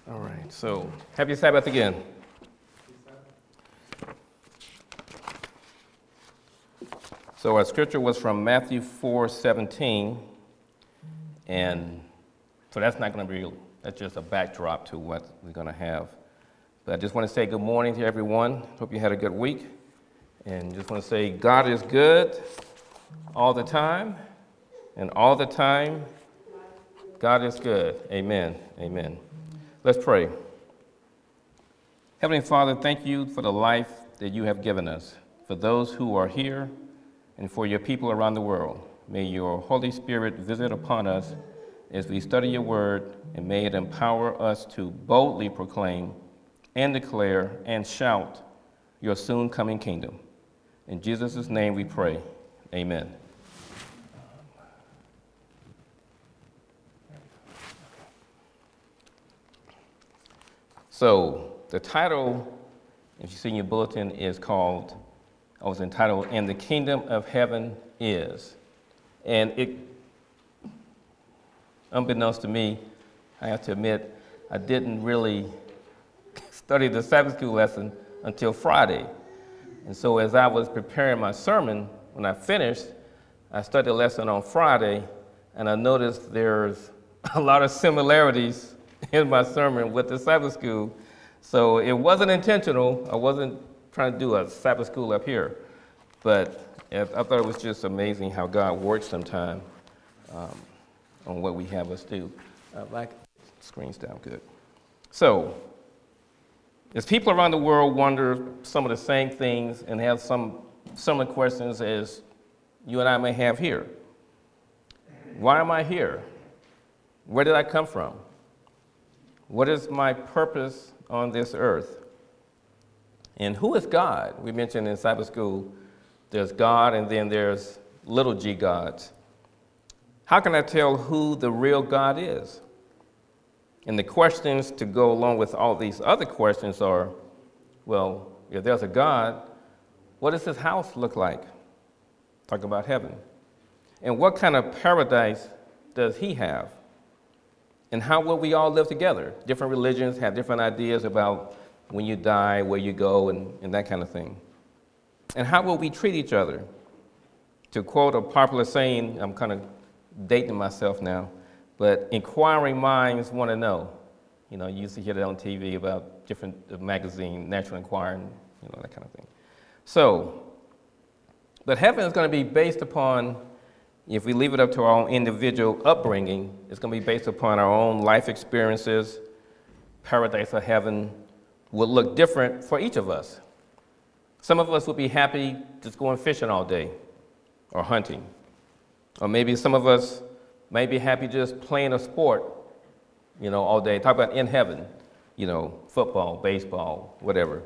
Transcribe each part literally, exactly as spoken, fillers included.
All right, so happy Sabbath again. So our scripture was from Matthew four seventeen, and so that's not going to be, that's just a backdrop to what we're going to have. But I just want to say good morning to everyone. Hope you had a good week. And just want to say God is good all the time, and all the time, God is good. Amen. Amen. Let's pray. Heavenly Father, thank you for the life that you have given us, for those who are here, and for your people around the world. May your Holy Spirit visit upon us as we study your word, and may it empower us to boldly proclaim and declare and shout your soon coming kingdom. In Jesus' name we pray. Amen. So the title, if you see in your bulletin, is called, I was entitled, And the Kingdom of Heaven Is. And it, unbeknownst to me, I have to admit, I didn't really study the Sabbath school lesson until Friday. And so as I was preparing my sermon, when I finished, I studied the lesson on Friday, and I noticed there's a lot of similarities in my sermon with the Sabbath school. So it wasn't intentional. I wasn't trying to do a Sabbath school up here. But I thought it was just amazing how God works sometimes um, on what we have us do. Uh, like, screen's down good. So, as people around the world wonder some of the same things and have some similar questions as you and I may have here. Why am I here? Where did I come from? What is my purpose on this earth? And who is God? We mentioned in Sabbath school, there's God and then there's little g gods. How can I tell who the real God is? And the questions to go along with all these other questions are, well, if there's a God, what does his house look like? Talk about heaven. And what kind of paradise does he have? And how will we all live together? Different religions have different ideas about when you die, where you go, and, and that kind of thing. And how will we treat each other? To quote a popular saying, I'm kind of dating myself now, but inquiring minds want to know. You know, you used to hear that on T V about different uh, magazine, Natural Enquirer, and, you know, that kind of thing. So, but heaven is going to be based upon, if we leave it up to our own individual upbringing, it's going to be based upon our own life experiences. Paradise or heaven will look different for each of us. Some of us will be happy just going fishing all day or hunting. Or maybe some of us may be happy just playing a sport, you know, all day. Talk about in heaven, you know, football, baseball, whatever.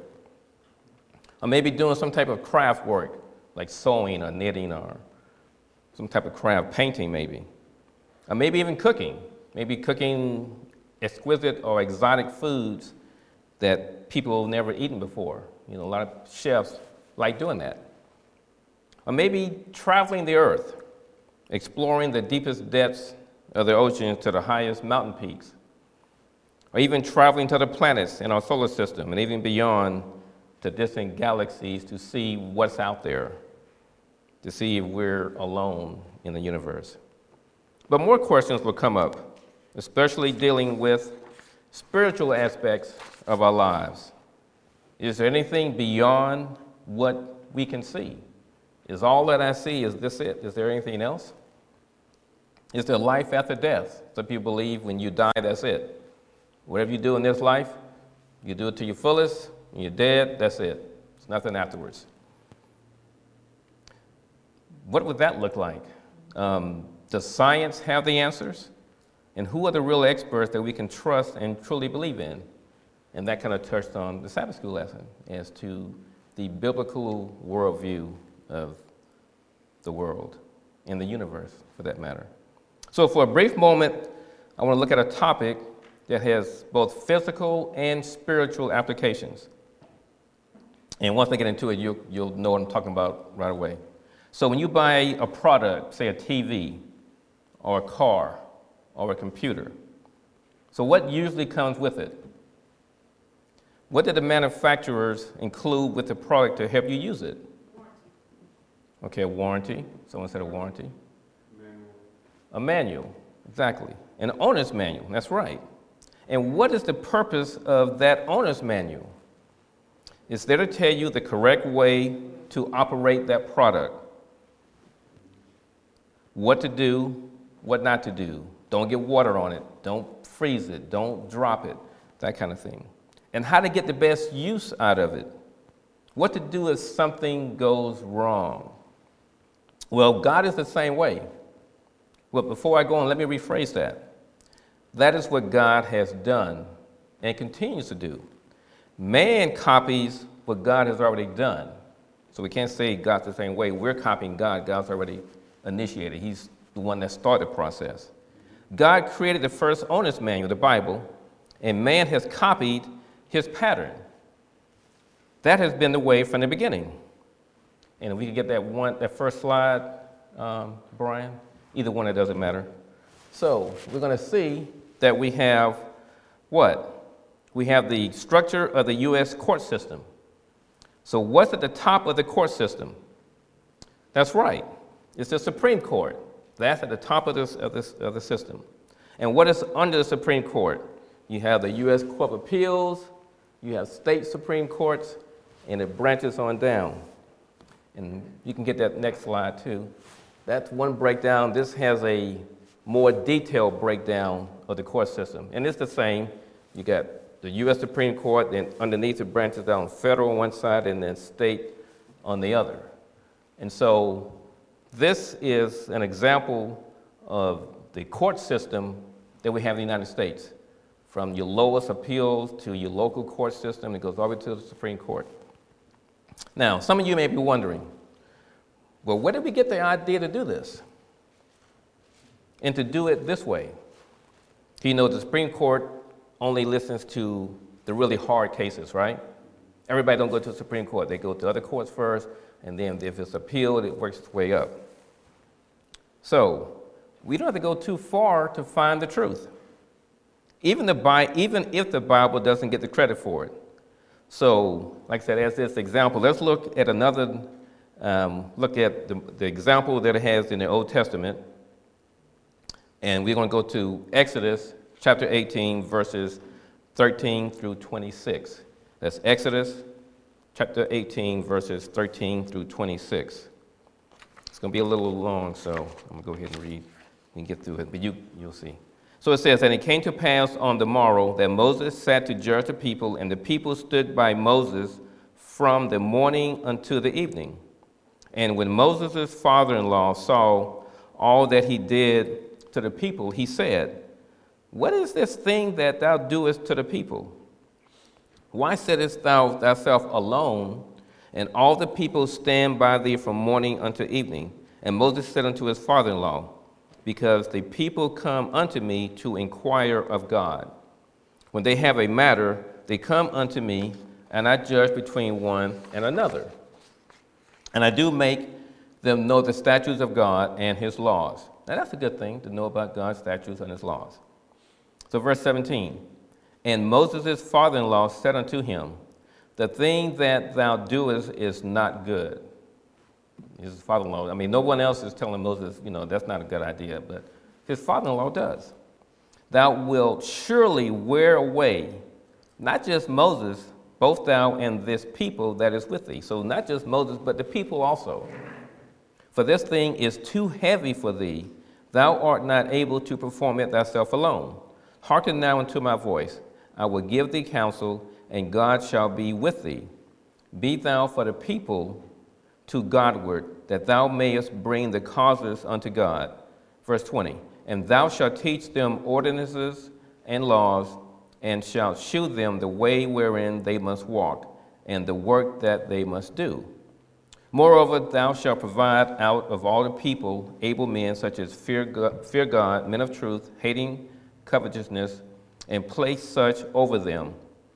Or maybe doing some type of craft work, like sewing or knitting or some type of craft, painting maybe. Or maybe even cooking. Maybe cooking exquisite or exotic foods that people have never eaten before. You know, a lot of chefs like doing that. Or maybe traveling the earth, exploring the deepest depths of the oceans to the highest mountain peaks. Or even traveling to the planets in our solar system and even beyond to distant galaxies to see what's out there, to see if we're alone in the universe. But more questions will come up, especially dealing with spiritual aspects of our lives. Is there anything beyond what we can see? Is all that I see, is this it? Is there anything else? Is there life after death? Some people believe when you die, that's it. Whatever you do in this life, you do it to your fullest. When you're dead, that's it. There's nothing afterwards. What would that look like? Um, does science have the answers? And who are the real experts that we can trust and truly believe in? And that kind of touched on the Sabbath school lesson as to the biblical worldview of the world and the universe, for that matter. So for a brief moment, I want to look at a topic that has both physical and spiritual applications. And once I get into it, you'll, you'll know what I'm talking about right away. So when you buy a product, say a T V or a car or a computer, so what usually comes with it? What did the manufacturers include with the product to help you use it? Warranty. Okay, a warranty. Someone said a warranty. Manual. A manual, exactly. An owner's manual, that's right. And what is the purpose of that owner's manual? It's there to tell you the correct way to operate that product. What to do, what not to do. Don't get water on it. Don't freeze it. Don't drop it. That kind of thing. And how to get the best use out of it. What to do if something goes wrong. Well, God is the same way. Well, before I go on, let me rephrase that. That is what God has done and continues to do. Man copies what God has already done. So we can't say God's the same way. We're copying God. God's already initiated. He's the one that started the process. God created the first owner's manual, the Bible, and man has copied his pattern. That has been the way from the beginning. And if we could get that one, that first slide, um, Brian, either one, it doesn't matter. So we're going to see that we have what? We have the structure of the U S court system. So what's at the top of the court system? That's right. It's the Supreme Court. That's at the top of, this, of, this, of the system. And what is under the Supreme Court? You have the U S Court of Appeals, you have state Supreme Courts, and it branches on down. And you can get that next slide too. That's one breakdown. This has a more detailed breakdown of the court system. And it's the same. You got the U S Supreme Court, then underneath it branches down federal on one side and then state on the other. And so this is an example of the court system that we have in the United States. From your lowest appeals to your local court system, it goes all the way to the Supreme Court. Now, some of you may be wondering, well, where did we get the idea to do this? And to do it this way? You know, the Supreme Court only listens to the really hard cases, right? Everybody don't go to the Supreme Court. They go to other courts first, and then if it's appealed, it works its way up. So we don't have to go too far to find the truth, even, the Bi- even if the Bible doesn't get the credit for it. So, like I said, as this example, let's look at another, um, look at the, the example that it has in the Old Testament. And we're going to go to Exodus chapter eighteen, verses thirteen through twenty-six. That's Exodus chapter eighteen, verses thirteen through twenty-six. It's going to be a little long, so I'm going to go ahead and read and get through it, but you, you'll see. So it says, and it came to pass on the morrow that Moses sat to judge the people, and the people stood by Moses from the morning until the evening. And when Moses' father-in-law saw all that he did to the people, he said, what is this thing that thou doest to the people? Why sittest thou thyself alone, and all the people stand by thee from morning until evening? And Moses said unto his father-in-law, because the people come unto me to inquire of God. When they have a matter, they come unto me, and I judge between one and another. And I do make them know the statutes of God and his laws. Now that's a good thing, to know about God's statutes and his laws. So verse seventeen, and Moses' father-in-law said unto him, the thing that thou doest is not good. His father-in-law, I mean, no one else is telling Moses, you know, that's not a good idea, but his father-in-law does. Thou wilt surely wear away, not just Moses, both thou and this people that is with thee. So not just Moses, but the people also. For this thing is too heavy for thee. Thou art not able to perform it thyself alone. Hearken now unto my voice. I will give thee counsel, and God shall be with thee. Be thou for the people to Godward, that thou mayest bring the causes unto God. Verse twenty, and thou shalt teach them ordinances and laws, and shalt shew them the way wherein they must walk, and the work that they must do. Moreover, thou shalt provide out of all the people able men, such as fear God, fear God, men of truth, hating covetousness, and place such over them,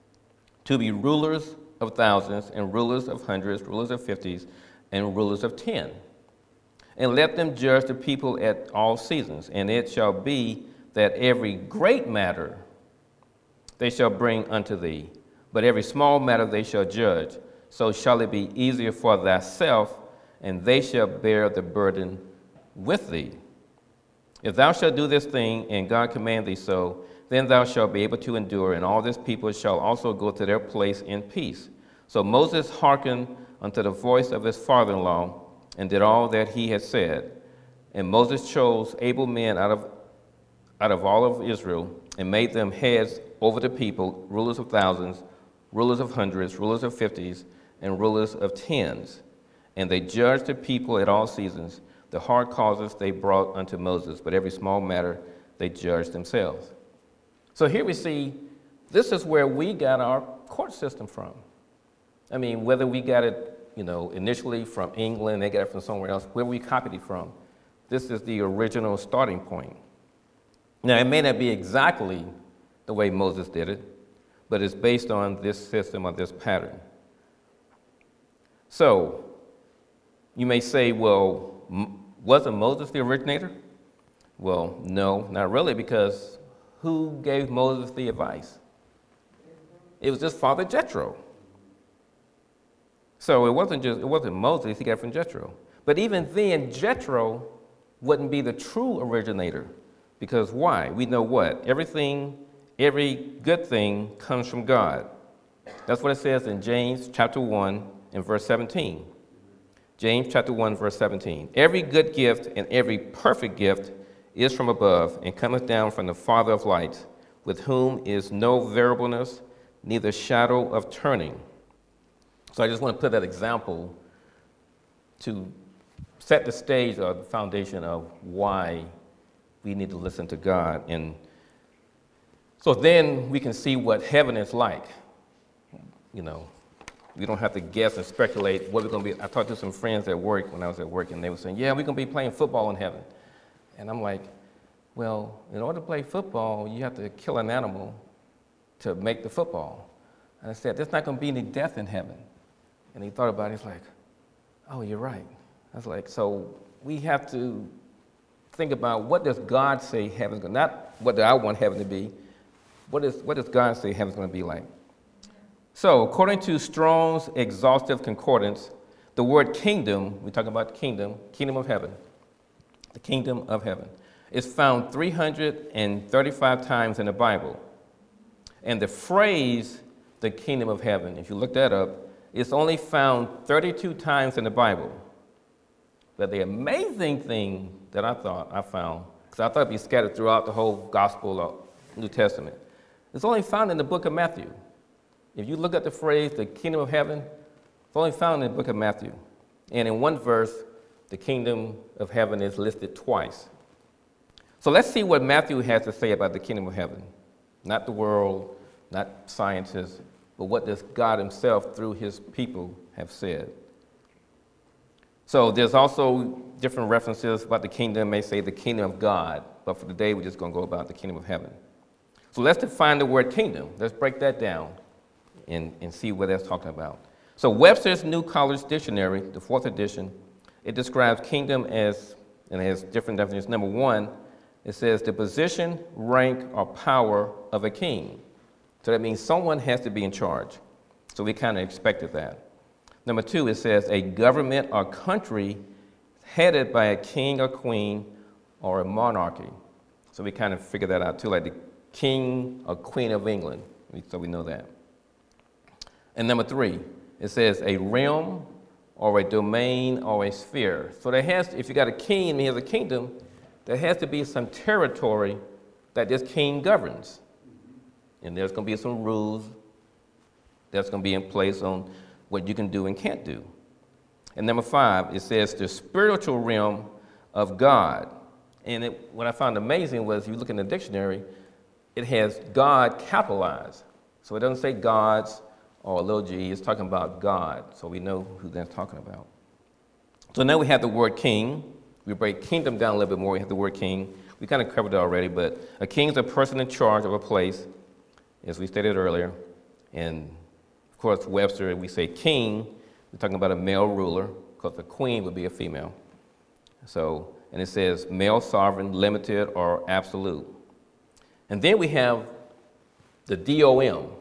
to be rulers of thousands, and rulers of hundreds, rulers of fifties, and rulers of ten. And let them judge the people at all seasons. And it shall be that every great matter they shall bring unto thee, but every small matter they shall judge. So shall it be easier for thyself, and they shall bear the burden with thee. If thou shalt do this thing, and God command thee so, then thou shalt be able to endure, and all this people shall also go to their place in peace. So Moses hearkened unto the voice of his father-in-law, and did all that he had said. And Moses chose able men out of, out of all of Israel, and made them heads over the people, rulers of thousands, rulers of hundreds, rulers of fifties, and rulers of tens. And they judged the people at all seasons. The hard causes they brought unto Moses, but every small matter they judged themselves. So here we see, this is where we got our court system from. I mean, whether we got it, you know, initially from England, they got it from somewhere else, where we copied it from. This is the original starting point. Now, it may not be exactly the way Moses did it, but it's based on this system or this pattern. So, you may say, well, wasn't Moses the originator? Well, no, not really, because who gave Moses the advice? It was just Father Jethro. So it wasn't just, it wasn't Moses, he got it from Jethro. But even then, Jethro wouldn't be the true originator. Because why? We know what? Everything, every good thing comes from God. That's what it says in James chapter one and verse seventeen. James chapter one, verse seventeen. Every good gift and every perfect gift is from above, and cometh down from the Father of lights, with whom is no variableness, neither shadow of turning. So I just want to put that example to set the stage or the foundation of why we need to listen to God. And so then we can see what heaven is like. You know, we don't have to guess and speculate what we're going to be. I talked to some friends at work when I was at work, and they were saying, yeah, we're going to be playing football in heaven. And I'm like, well, in order to play football, you have to kill an animal to make the football. And I said, there's not going to be any death in heaven. And he thought about it. He's like, oh, you're right. I was like, so we have to think about, what does God say heaven's going to, not what do I want heaven to be, what, is, what does God say heaven's going to be like? So according to Strong's Exhaustive Concordance, the word kingdom, we talk about the kingdom, kingdom of heaven, the kingdom of heaven, is found three hundred thirty-five times in the Bible. And the phrase, the kingdom of heaven, if you look that up, it's only found thirty-two times in the Bible. But the amazing thing that I thought I found, because I thought it'd be scattered throughout the whole Gospel or New Testament, it's only found in the book of Matthew. If you look at the phrase, the kingdom of heaven, it's only found in the book of Matthew. And in one verse, the kingdom of heaven is listed twice. So let's see what Matthew has to say about the kingdom of heaven. Not the world, not scientists, but what does God himself through his people have said. So there's also different references about the kingdom. May say the kingdom of God, but for today we're just going to go about the kingdom of heaven. So let's define the word kingdom. Let's break that down and, and see what that's talking about. So Webster's New College Dictionary, the fourth edition, it describes kingdom as, and it has different definitions. Number one, it says the position, rank, or power of a king. So that means someone has to be in charge. So we kind of expected that. Number two, it says a government or country headed by a king or queen or a monarchy. So we kind of figured that out too, like the king or queen of England. So we know that. And number three, it says a realm or a domain or a sphere. So there has, if you got a king and he has a kingdom, there has to be some territory that this king governs. And there's going to be some rules that's going to be in place on what you can do and can't do. And number five, it says the spiritual realm of God. And it, what I found amazing was, if you look in the dictionary, it has God capitalized. So it doesn't say gods or a little g, it's talking about God. So we know who that's talking about. So now we have the word king. We break kingdom down a little bit more. We have the word king. We kind of covered it already, but a king is a person in charge of a place, as we stated earlier. And of course, Webster, we say king, we're talking about a male ruler, because the queen would be a female. So, and it says male sovereign, limited, or absolute. And then we have the D O M.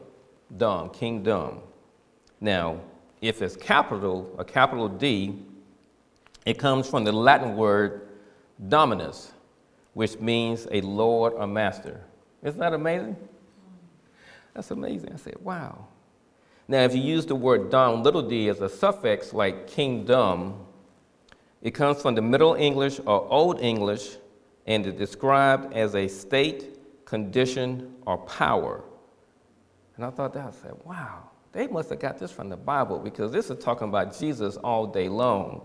Dom, kingdom. Now, if it's capital, a capital D, it comes from the Latin word dominus, which means a lord or master. Isn't that amazing? That's amazing. I said, wow. Now, if you use the word dom, little d, as a suffix like kingdom, it comes from the Middle English or Old English and is described as a state, condition, or power. And I thought that, I said, wow, they must have got this from the Bible, because this is talking about Jesus all day long.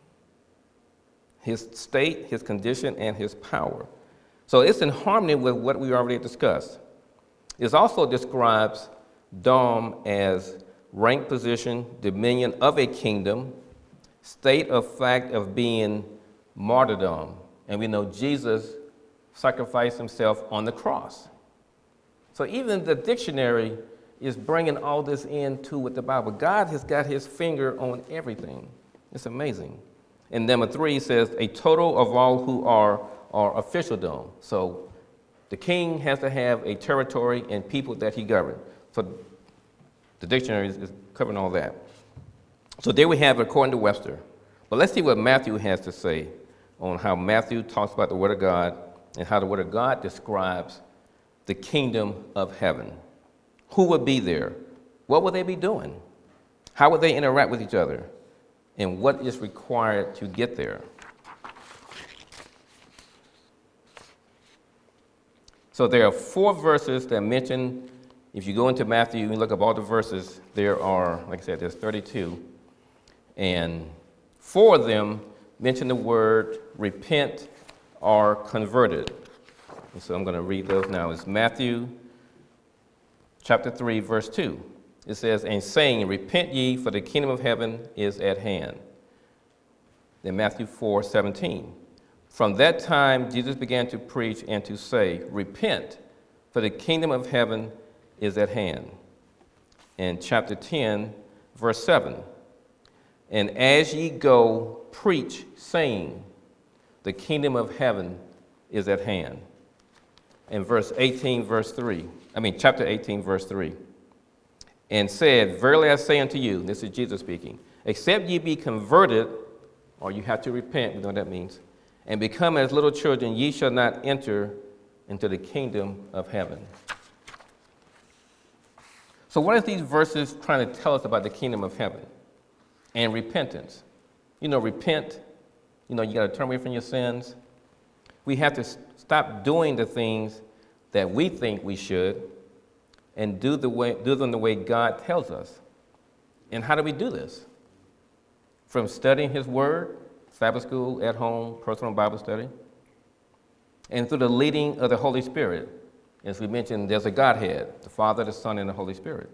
His state, his condition, and his power. So it's in harmony with what we already discussed. It also describes dom as rank, position, dominion of a kingdom, state of fact of being martyrdom. And we know Jesus sacrificed himself on the cross. So even the dictionary is bringing all this into with the Bible. God has got his finger on everything. It's amazing. And number three says, a total of all who are, are officialdom. So the king has to have a territory and people that he governs. So the dictionary is, is covering all that. So there we have it according to Webster. But let's see what Matthew has to say on how Matthew talks about the Word of God and how the Word of God describes the kingdom of heaven. Who would be there? What would they be doing? How would they interact with each other? And what is required to get there? So there are four verses that mention, if you go into Matthew and look up all the verses, there are, like I said, there's thirty-two. And four of them mention the word repent or converted. And so I'm going to read those now. It's Matthew chapter three, verse two. It says, and saying, repent ye, for the kingdom of heaven is at hand. Then Matthew four, seventeen. From that time, Jesus began to preach and to say, repent, for the kingdom of heaven is at hand. And chapter ten, verse seven. And as ye go, preach, saying, the kingdom of heaven is at hand. And verse eighteen, verse three. I mean, chapter eighteen, verse three. And said, verily I say unto you, this is Jesus speaking, except ye be converted, or you have to repent, you know what that means, and become as little children, ye shall not enter into the kingdom of heaven. So what are these verses trying to tell us about the kingdom of heaven and repentance? You know, repent, you know, you got to turn away from your sins. We have to stop doing the things that we think we should and do, the way, do them the way God tells us. And how do we do this? From studying his word, Sabbath school, at home, personal Bible study, and through the leading of the Holy Spirit. As we mentioned, there's a Godhead, the Father, the Son, and the Holy Spirit.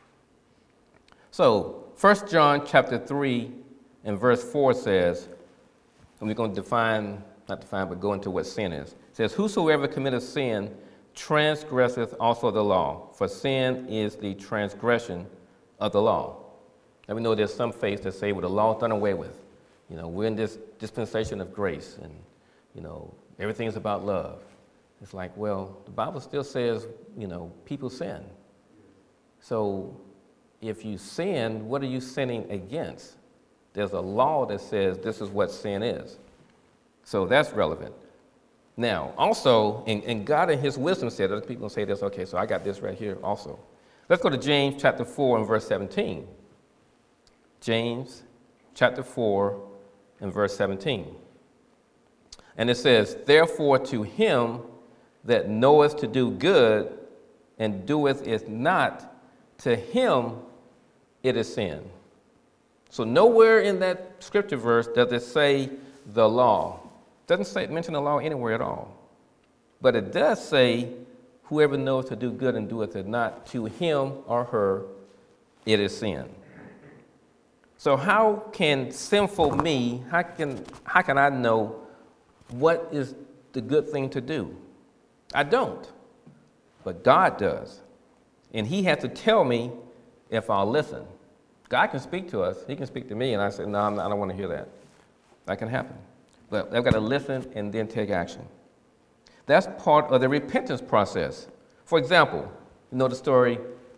So, First John chapter three and verse four says, and we're going to define, not define, but go into what sin is. It says, whosoever committeth sin transgresseth also the law, for sin is the transgression of the law. And we know there's some faiths that say, well, the law is done away with. You know, we're in this dispensation of grace, and, you know, everything's about love. It's like, well, the Bible still says, you know, people sin. So if you sin, what are you sinning against? There's a law that says this is what sin is. So that's relevant. Now, also, and, and God in his wisdom said, other people say this, okay, so I got this right here also. Let's go to James chapter four and verse seventeen. James chapter four and verse seventeen. And it says, therefore to him that knoweth to do good and doeth it not, to him it is sin. So nowhere in that scripture verse does it say the law. It doesn't say mention the law anywhere at all. But it does say, whoever knows to do good and doeth it not, to him or her it is sin. So how can sinful me, how can, how can I know what is the good thing to do? I don't, but God does. And he has to tell me if I'll listen. God can speak to us. He can speak to me, and I say, no, I'm not, I don't want to hear that. That can happen. But I've got to listen and then take action. That's part of the repentance process. For example, you know the story,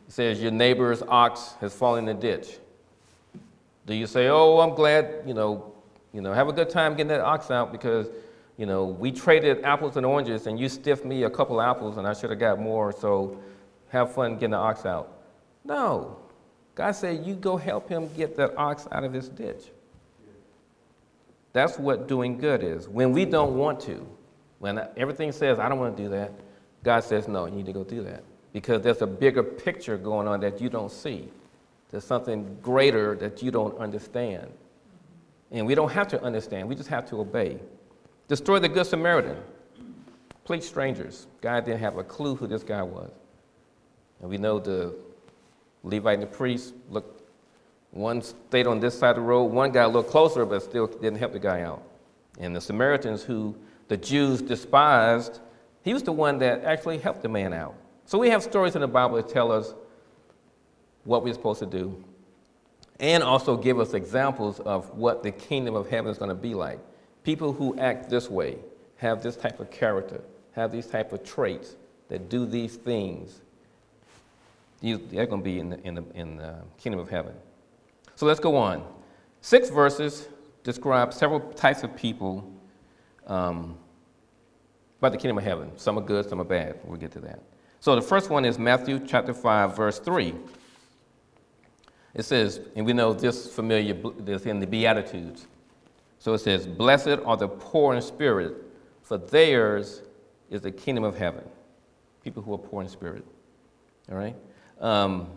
It says your neighbor's ox has fallen in the ditch. Do you say, oh, I'm glad, you know, you know, have a good time getting that ox out because, you know, we traded apples and oranges and you stiffed me a couple of apples and I should have got more, so have fun getting the ox out. No. God said, you go help him get that ox out of this ditch. That's what doing good is. When we don't want to, when everything says, I don't want to do that, God says, no, you need to go do that. Because there's a bigger picture going on that you don't see. There's something greater that you don't understand. And we don't have to understand, we just have to obey. Destroy the Good Samaritan. Complete strangers. God didn't have a clue who this guy was. And we know the Levite and the priest, look, one stayed on this side of the road, one got a little closer, but still didn't help the guy out. And the Samaritans, who the Jews despised, he was the one that actually helped the man out. So we have stories in the Bible that tell us what we're supposed to do, and also give us examples of what the kingdom of heaven is going to be like. People who act this way, have this type of character, have these type of traits, that do these things, they're going to be in the, in the, in the kingdom of heaven. So let's go on. Six verses describe several types of people um, about the kingdom of heaven. Some are good, some are bad. We'll get to that. So the first one is Matthew chapter five, verse three. It says, and we know this familiar, this in the Beatitudes. So it says, blessed are the poor in spirit, for theirs is the kingdom of heaven. People who are poor in spirit. All right? Um,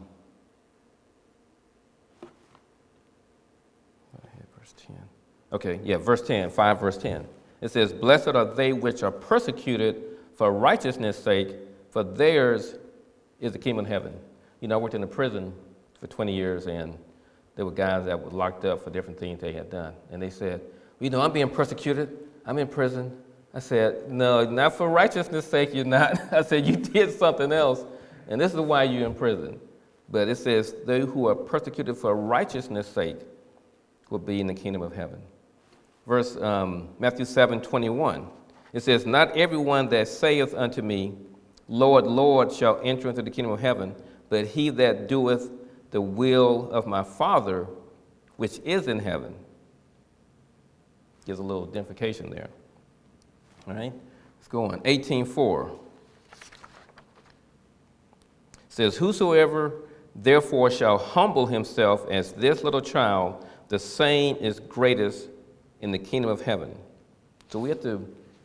verse ten. Okay, yeah, verse ten, five, verse ten. It says, blessed are they which are persecuted for righteousness' sake, for theirs is the kingdom of heaven. You know, I worked in a prison for twenty years, and there were guys that were locked up for different things they had done. And they said, well, you know, I'm being persecuted. I'm in prison. I said, no, not for righteousness' sake, you're not. I said, you did something else, and this is why you're in prison. But it says, they who are persecuted for righteousness' sake will be in the kingdom of heaven. Verse um, Matthew seven twenty-one. It says, not everyone that saith unto me, Lord, Lord, shall enter into the kingdom of heaven, but he that doeth the will of my Father, which is in heaven. Gives a little identification there. All right, let's go on. eighteen four. Says, whosoever therefore shall humble himself as this little child, the same is greatest in the kingdom of heaven. So we have to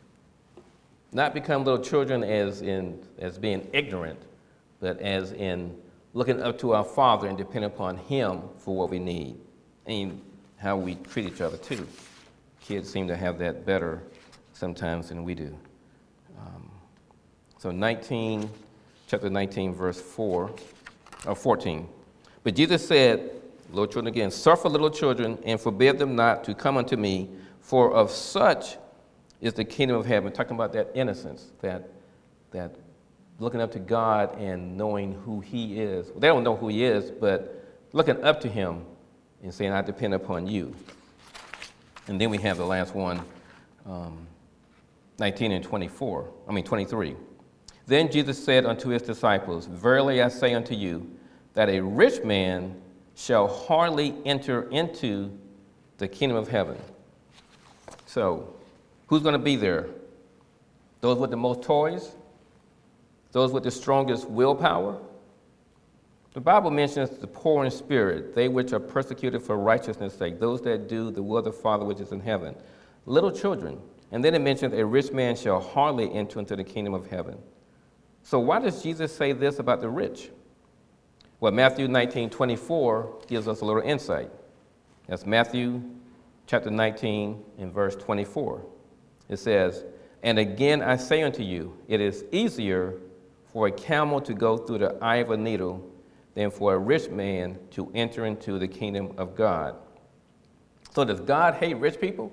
not become little children as in as being ignorant, but as in looking up to our Father and depending upon Him for what we need, and how we treat each other too. Kids seem to have that better sometimes than we do. Um, so nineteen, chapter nineteen, verse four, or fourteen. But Jesus said, little children again, suffer little children and forbid them not to come unto me, for of such is the kingdom of heaven. Talking about that innocence, that that looking up to God and knowing who He is. Well, they don't know who He is, but looking up to Him and saying, I depend upon you. And then we have the last one, um, nineteen and twenty-four, I mean twenty-three. Then Jesus said unto His disciples, verily I say unto you, that a rich man shall hardly enter into the kingdom of heaven. So, who's going to be there? Those with the most toys? Those with the strongest willpower? The Bible mentions the poor in spirit, they which are persecuted for righteousness' sake, those that do the will of the Father which is in heaven. Little children. And then it mentions a rich man shall hardly enter into the kingdom of heaven. So why does Jesus say this about the rich? Well, Matthew nineteen twenty-four gives us a little insight. That's Matthew chapter nineteen and verse twenty-four. It says, and again I say unto you, it is easier for a camel to go through the eye of a needle than for a rich man to enter into the kingdom of God. So does God hate rich people?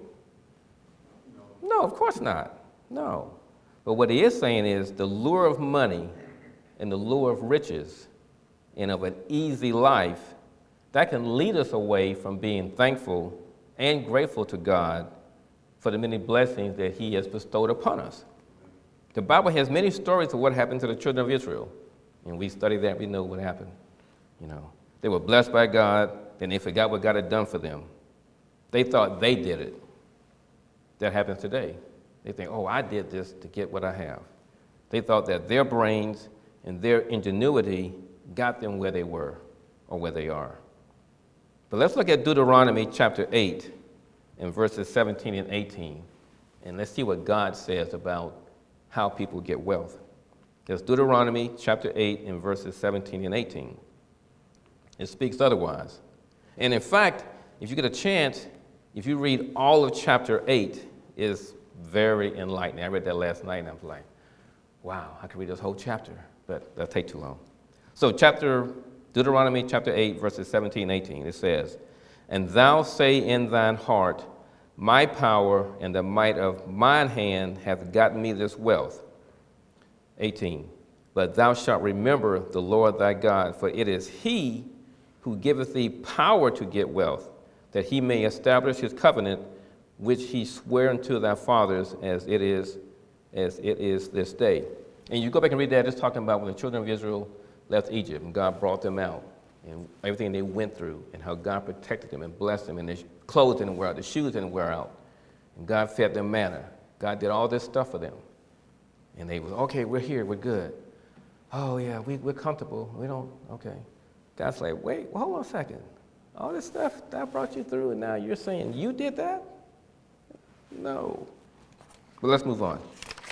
No, no, of course not. No. But what He is saying is the lure of money and the lure of riches and of an easy life, that can lead us away from being thankful and grateful to God for the many blessings that He has bestowed upon us. The Bible has many stories of what happened to the children of Israel. And we study that, we know what happened. You know, they were blessed by God, then they forgot what God had done for them. They thought they did it. That happens today. They think, oh, I did this to get what I have. They thought that their brains and their ingenuity got them where they were or where they are. But let's look at Deuteronomy chapter eight and verses seventeen and eighteen, and let's see what God says about how people get wealth. There's Deuteronomy chapter eight and verses seventeen and eighteen. It speaks otherwise. And in fact, if you get a chance, if you read all of chapter eight, it's very enlightening. I read that last night and I was like, wow, I could read this whole chapter, but that'll take too long. So chapter, Deuteronomy chapter eight, verses seventeen and eighteen, it says, "And thou say in thine heart, my power and the might of mine hand hath gotten me this wealth." eighteen, "But thou shalt remember the Lord thy God, for it is he who giveth thee power to get wealth, that he may establish his covenant, which he sware unto thy fathers, as it is, as it is this day." And you go back and read that, it's talking about when the children of Israel left Egypt and God brought them out and everything they went through and how God protected them and blessed them and their clothes didn't wear out, the shoes didn't wear out. And God fed them manna. God did all this stuff for them. And they was, okay, we're here, we're good. Oh yeah, we, we're comfortable, we don't, okay. God's like, wait, well, hold on a second. All this stuff that brought you through and now you're saying you did that? No. But let's move on.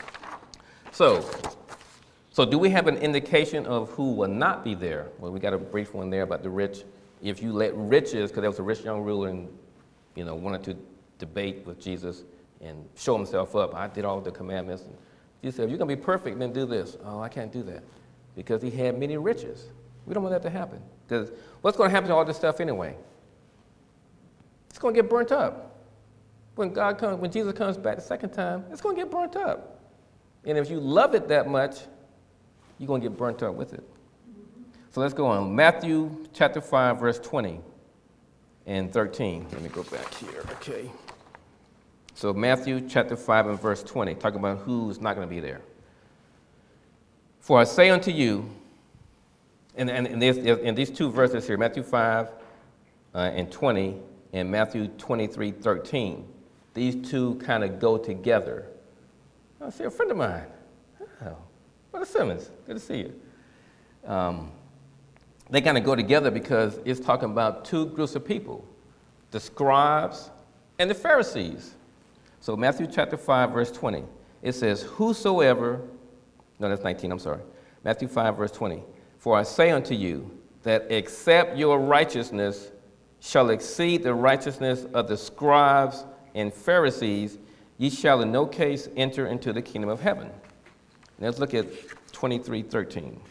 So, so do we have an indication of who will not be there? Well, we got a brief one there about the rich. If you let riches, because there was a rich young ruler and, you know, wanted to debate with Jesus and show himself up. I did all the commandments. And Jesus said, if you're going to be perfect, then do this. Oh, I can't do that because he had many riches. We don't want that to happen because what's going to happen to all this stuff anyway? It's going to get burnt up. When God comes, when Jesus comes back the second time, it's going to get burnt up. And if you love it that much, you're going to get burnt up with it. So let's go on. Matthew chapter five, verse twenty and thirteen. Let me go back here, okay. So Matthew chapter five and verse twenty, talking about who's not going to be there. "For I say unto you," and, and, and, in these two verses here, Matthew five uh, and twenty and Matthew twenty-three, thirteen, these two kind of go together. I see a friend of mine. Oh, Brother Simmons, good to see you. Um, they kind of go together because it's talking about two groups of people, the scribes and the Pharisees. So Matthew chapter five, verse twenty, it says, "Whosoever," no, that's nineteen, I'm sorry. Matthew five, verse twenty, "For I say unto you that except your righteousness shall exceed the righteousness of the scribes and Pharisees, ye shall in no case enter into the kingdom of heaven." Now let's look at twenty-three, thirteen.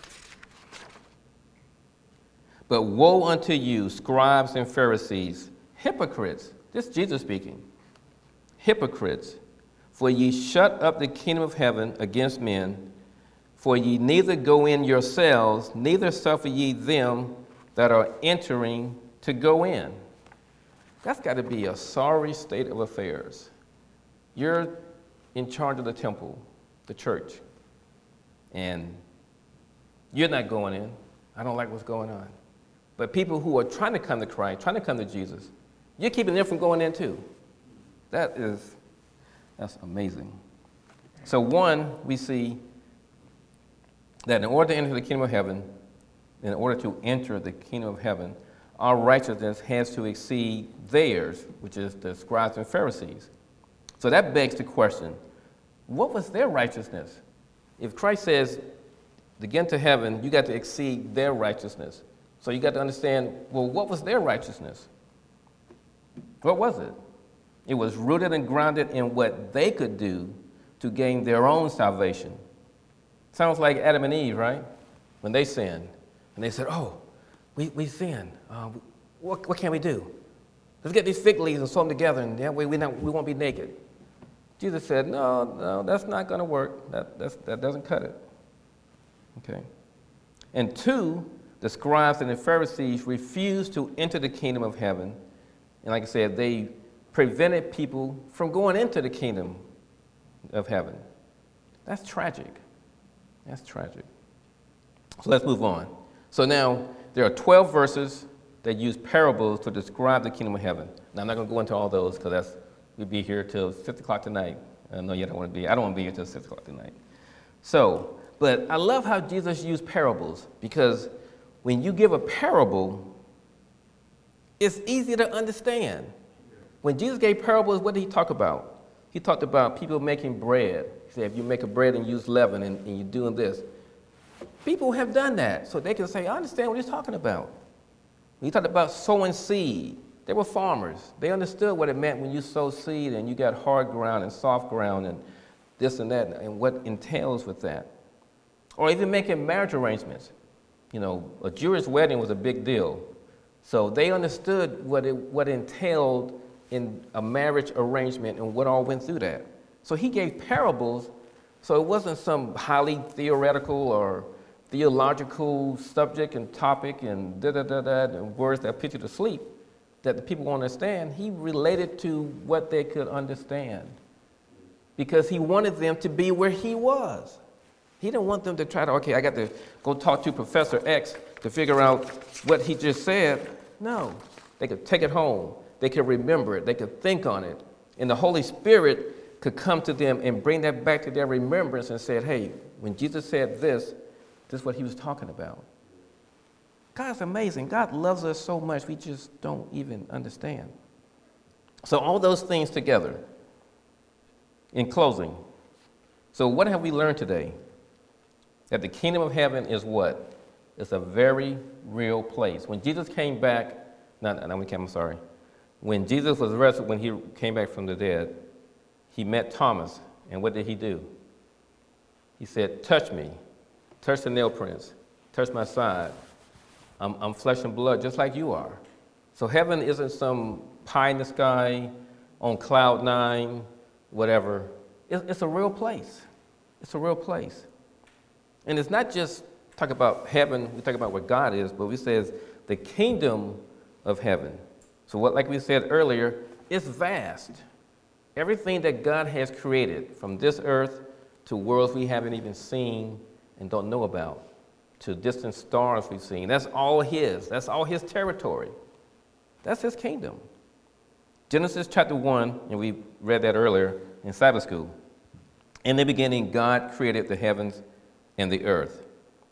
"But woe unto you, scribes and Pharisees, hypocrites," this is Jesus speaking, "hypocrites, for ye shut up the kingdom of heaven against men, for ye neither go in yourselves, neither suffer ye them that are entering to go in." That's got to be a sorry state of affairs. You're in charge of the temple, the church, and you're not going in. I don't like what's going on. But people who are trying to come to Christ, trying to come to Jesus, you're keeping them from going in too. That is, that's amazing. So one, we see that in order to enter the kingdom of heaven, in order to enter the kingdom of heaven, our righteousness has to exceed theirs, which is the scribes and Pharisees. So that begs the question, what was their righteousness? If Christ says, to get into heaven, you got to exceed their righteousness. So you got to understand, well, what was their righteousness? What was it? It was rooted and grounded in what they could do to gain their own salvation. Sounds like Adam and Eve, right? When they sinned. And they said, oh, we, we sinned. Uh, what, what can we do? Let's get these fig leaves and sew them together, and that way we, not, we won't be naked. Jesus said, no, no, that's not going to work. That, that's, that doesn't cut it. Okay. And two, the scribes and the Pharisees refused to enter the kingdom of heaven. And like I said, they prevented people from going into the kingdom of heaven. That's tragic. That's tragic. So let's move on. So now there are twelve verses that use parables to describe the kingdom of heaven. Now I'm not going to go into all those because that's we'd be here till six o'clock tonight. I know you don't want to be. I don't want to be here till six o'clock tonight. So, but I love how Jesus used parables, because when you give a parable, it's easy to understand. When Jesus gave parables, what did he talk about? He talked about people making bread. He said, if you make a bread and use leaven and, and you're doing this. People have done that, so they can say, I understand what he's talking about. He talked about sowing seed. They were farmers. They understood what it meant when you sow seed and you got hard ground and soft ground and this and that and what entails with that. Or even making marriage arrangements. You know, a Jewish wedding was a big deal. So they understood what it what entailed in a marriage arrangement and what all went through that. So he gave parables, so it wasn't some highly theoretical or theological subject and topic and da-da-da-da and words that put you to sleep that the people won't understand. He related to what they could understand because he wanted them to be where he was. He didn't want them to try to, okay, I got to go talk to Professor X to figure out what he just said. No, they could take it home. They could remember it. They could think on it. And the Holy Spirit could come to them and bring that back to their remembrance and say, hey, when Jesus said this, this is what he was talking about. God's amazing. God loves us so much, we just don't even understand. So all those things together, in closing, so what have we learned today? That the kingdom of heaven is what? It's a very real place. When Jesus came back, not, not when he came, I'm sorry. When Jesus was arrested, when he came back from the dead, he met Thomas, and what did he do? He said, touch me. Touch the nail prints, touch my side. I'm, I'm flesh and blood just like you are. So heaven isn't some pie in the sky on cloud nine, whatever. It's, it's a real place. It's a real place. And it's not just talk about heaven, we talk about what God is, but we says the kingdom of heaven. So what, like we said earlier, it's vast. Everything that God has created, from this earth to worlds we haven't even seen and don't know about, to distant stars we've seen. That's all his. That's all his territory. That's his kingdom. Genesis chapter one, and we read that earlier in Sabbath school. In the beginning, God created the heavens and the earth.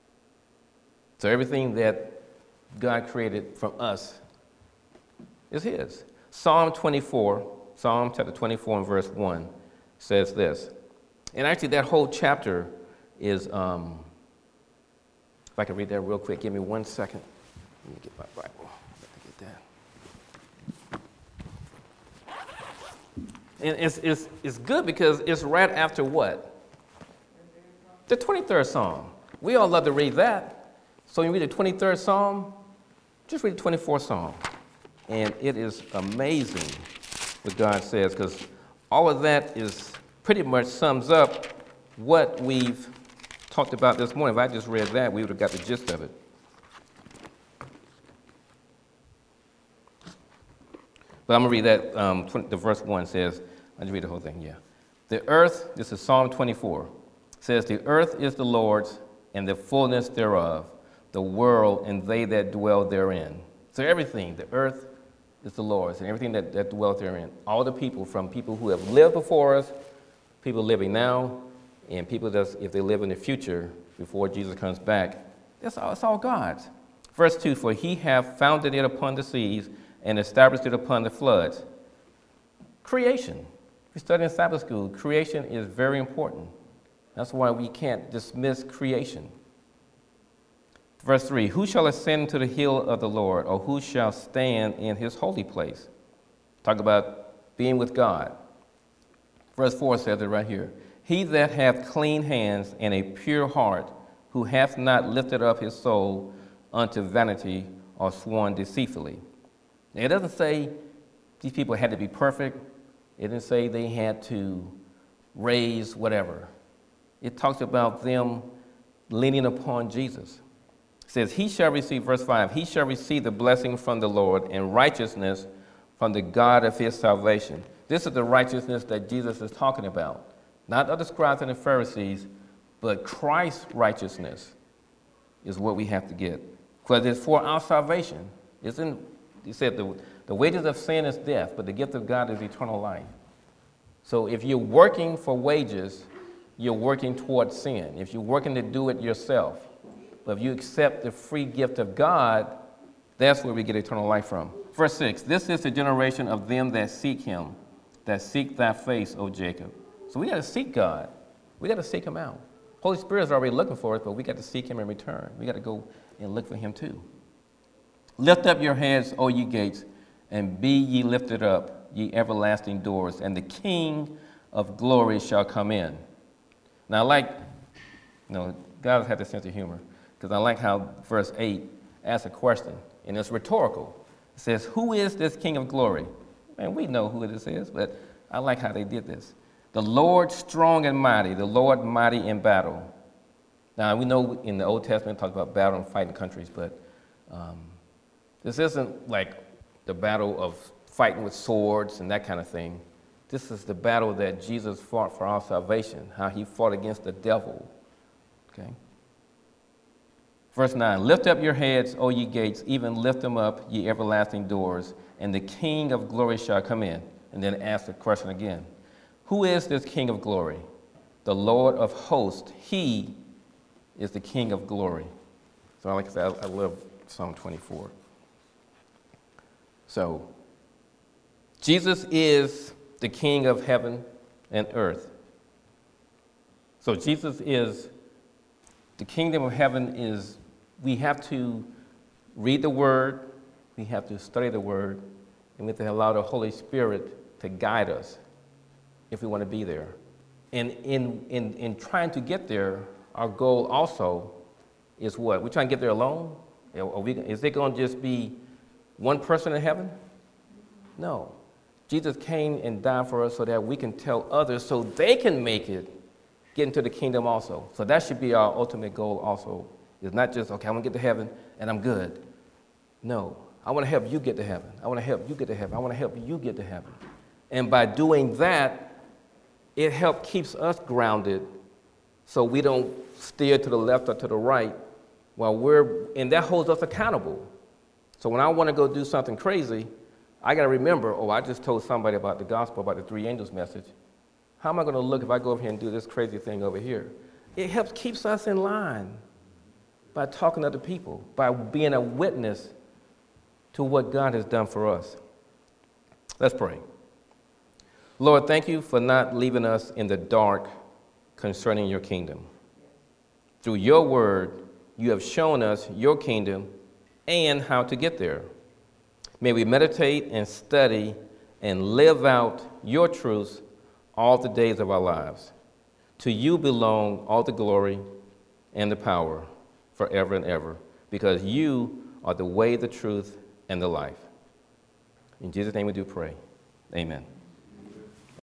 So everything that God created from us is his. Psalm twenty-four, Psalm chapter twenty-four and verse one says this. And actually that whole chapter is, um, if I can read that real quick, give me one second. Let me get my Bible. Let me get that. And it's, it's, it's good because it's right after what? The twenty-third Psalm. We all love to read that. So when you read the twenty-third Psalm, just read the twenty-fourth Psalm. And it is amazing what God says, because all of that is pretty much sums up what we've talked about this morning. If I just read that, we would have got the gist of it. But I'm going to read that. Um, twenty, the verse one says, I'll just read the whole thing, yeah. The earth, this is Psalm twenty-four, says, the earth is the Lord's and the fullness thereof, the world and they that dwell therein. So everything, the earth is the Lord's and everything that, that dwells therein. All the people, from people who have lived before us, people living now, and people that, if they live in the future before Jesus comes back, that's all, it's all God's. Verse two, for he hath founded it upon the seas and established it upon the floods. Creation. We study in Sabbath school. Creation is very important. That's why we can't dismiss creation. Verse three, who shall ascend to the hill of the Lord, or who shall stand in his holy place? Talk about being with God. Verse four says it right here. He that hath clean hands and a pure heart, who hath not lifted up his soul unto vanity or sworn deceitfully. Now, it doesn't say these people had to be perfect. It didn't say they had to raise whatever. It talks about them leaning upon Jesus. It says, he shall receive, verse five, he shall receive the blessing from the Lord and righteousness from the God of his salvation. This is the righteousness that Jesus is talking about. Not of the scribes and the Pharisees, but Christ's righteousness is what we have to get. Because it's for our salvation. Isn't, he said the, the wages of sin is death, but the gift of God is eternal life. So if you're working for wages, you're working towards sin. If you're working to do it yourself, but if you accept the free gift of God, that's where we get eternal life from. Verse six, this is the generation of them that seek him, that seek thy face, O Jacob. So we got to seek God. We got to seek him out. Holy Spirit is already looking for us, but we got to seek him in return. We got to go and look for him too. Lift up your heads, O ye gates, and be ye lifted up, ye everlasting doors, and the King of glory shall come in. Now, I like, you know, God has had a sense of humor, because I like how verse eight asks a question, and it's rhetorical. It says, who is this King of glory? And we know who this is, but I like how they did this. The Lord strong and mighty, the Lord mighty in battle. Now, we know in the Old Testament it talks about battle and fighting countries, but um, this isn't like the battle of fighting with swords and that kind of thing. This is the battle that Jesus fought for our salvation, how he fought against the devil. Okay. Verse nine, lift up your heads, O ye gates, even lift them up, ye everlasting doors, and the King of glory shall come in. And then ask the question again. Who is this King of glory? The Lord of hosts. He is the King of glory. So like I said, I, I love Psalm twenty-four. So, Jesus is the King of heaven and earth. So Jesus is, the kingdom of heaven is, we have to read the word, we have to study the word, and we have to allow the Holy Spirit to guide us if we want to be there. And in, in, in trying to get there, our goal also is what? We're trying to get there alone? Are we, is it going to just be one person in heaven? No. Jesus came and died for us so that we can tell others so they can make it, get into the kingdom also. So that should be our ultimate goal also. It's not just, okay, I'm going to get to heaven and I'm good. No. I want to help you get to heaven. I want to help you get to heaven. I want to help you get to heaven. And by doing that, it helps keeps us grounded so we don't steer to the left or to the right while we're, and that holds us accountable. So when I want to go do something crazy, I got to remember, oh, I just told somebody about the gospel, about the three angels message. How am I going to look if I go over here and do this crazy thing over here? It helps keeps us in line by talking to other people, by being a witness to what God has done for us. Let's pray. Lord, thank you for not leaving us in the dark concerning your kingdom. Through your word, you have shown us your kingdom and how to get there. May we meditate and study and live out your truths all the days of our lives. To you belong all the glory and the power forever and ever, because you are the way, the truth, and the life. In Jesus' name we do pray. Amen.